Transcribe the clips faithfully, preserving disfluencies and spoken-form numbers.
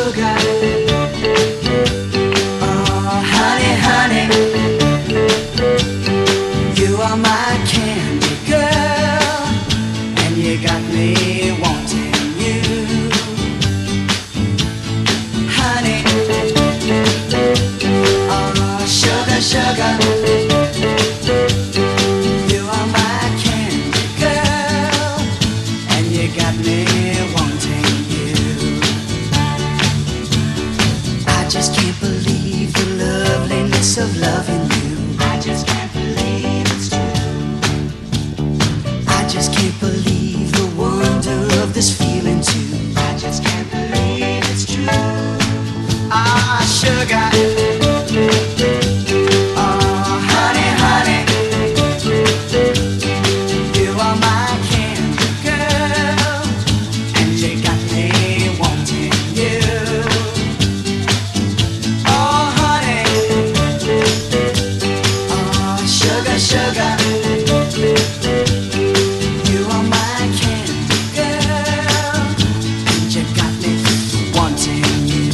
sugar. Oh, honey, honey, you are my candy girl, and you got me wanting you. Honey, oh, sugar, sugar, you are my candy girl, and you got me wanting you. I just can't believe the loveliness of loving you. I just can't believe it's true. I just can't believe the wonder of this feeling too. I just can't believe it's true. Ah, sugar. Oh, honey, honey, you are my candy girl, and you got me wanting you. Oh, honey, oh, sugar, sugar, you are my candy girl, and you got me wanting you.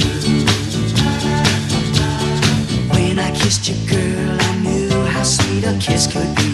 When I kissed you, girl, I knew how sweet a kiss could be.